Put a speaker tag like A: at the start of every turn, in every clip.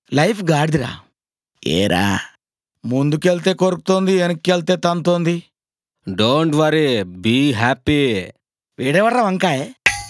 A: Life గాడిదిరా. ఏరా ముందుకెళ్తే కొరుకుతోంది, వెనక్కెళ్తే తంతోంది.
B: Don't worry, be happy.
A: వీడెవర్రా వంకాయ?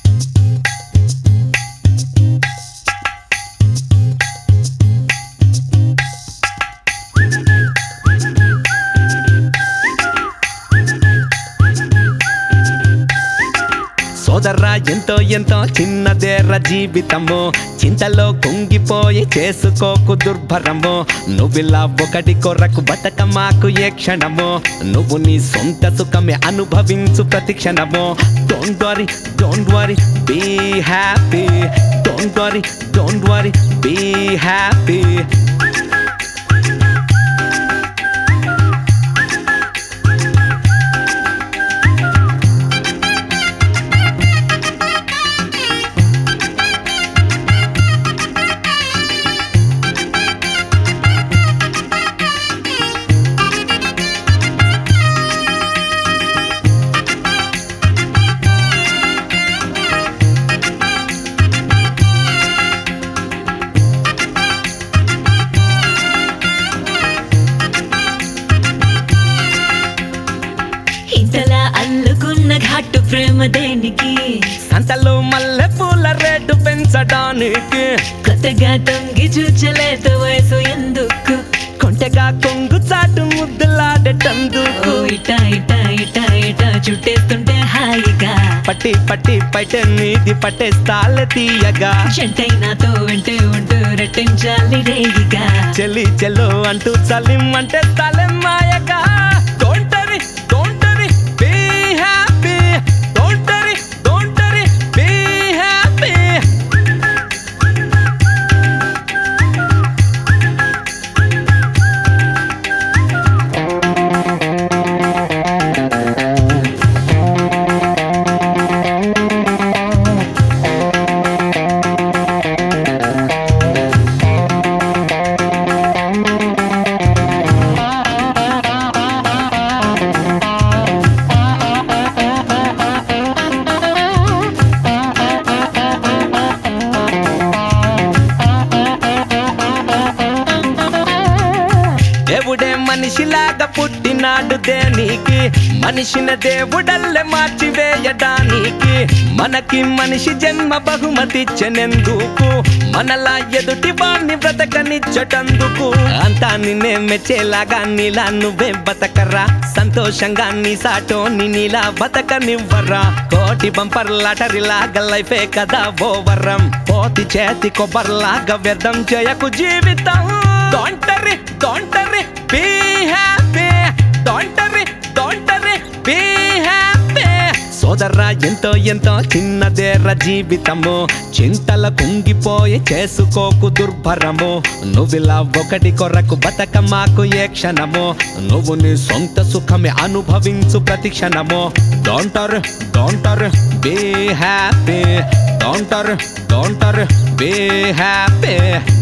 B: సోదర్రా ఎంతో ఎంతో చిన్నదేర జీవితము, చింతలో కుంగిపోయి చేసుకోకు దుర్భరము. నువ్విలా ఒకటి కొరకు బతకమాకు ఏ క్షణము, నువ్వు నీ సొంత సుఖమే అనుభవించు ప్రతి క్షణము. Don't worry, don't worry, be happy. Don't worry, don't worry, be happy.
C: ఇంతలా అల్లుకున్న ఘాటు ప్రేమ దేనికి,
B: సంతలో మల్లె పూల రేటు పెంచడానికి.
C: కొత్తగా తొంగి చూచలేత వయసు ఎందుకు,
B: కొంటగా కొంగు చాటు ముద్దులాడేటందుకు.
C: ఇటా ఇటా ఇటా ఇటా చుట్టేస్తుంటే హాయిగా,
B: పట్టి పట్టి పట్టే నీది పట్టేస్తాల తీయగా.
C: జంటై నాతో వెంటే ఉంటూ రట్టించాలి రేగిగా.
B: చెల్లి చెల్లో అంటూ చలిమ్మంటే తలె మాయగా. Don't worry, don't worry, be happy. Don't worry, don't worry, be happy. దేవుడే మనిషిలాగా పుట్టినాడు దేనికి, మనిషిని దేవుడల్లే మార్చివేయడానికి. మనకి మనిషి జన్మ బహుమతిచ్చెనెందుకు, మనలా ఎదుటి వాణ్ణి బ్రతకనిచ్చటందుకు. అంతా నిన్నే మెచ్చేలాగా నీలా నువ్వే బతకరా, సంతోషంగా నీ సాటోని నీలా బతకనివ్వరా. కోటి బంపర్ లాటరీలాగా లైఫే కదా ఓ వరం, పోతి చేతి కొబ్బర్లాగా వ్యర్థం చేయకు జీవితం. Don't worry, don't worry, be happy. Don't worry, don't worry, be happy. సోదర్రా ఎంతో ఎంతో చిన్నదేర జీవితము, చింతల కుంగిపోయి చేసుకోకు దుర్భరము. నువ్విలా ఒకటి కొరకు బతకమాకు ఏ క్షణము, నువ్వు నీ సొంత సుఖమే అనుభవించు ప్రతి క్షణము. Don't worry, don't worry, be happy. Don't worry, don't worry, be happy.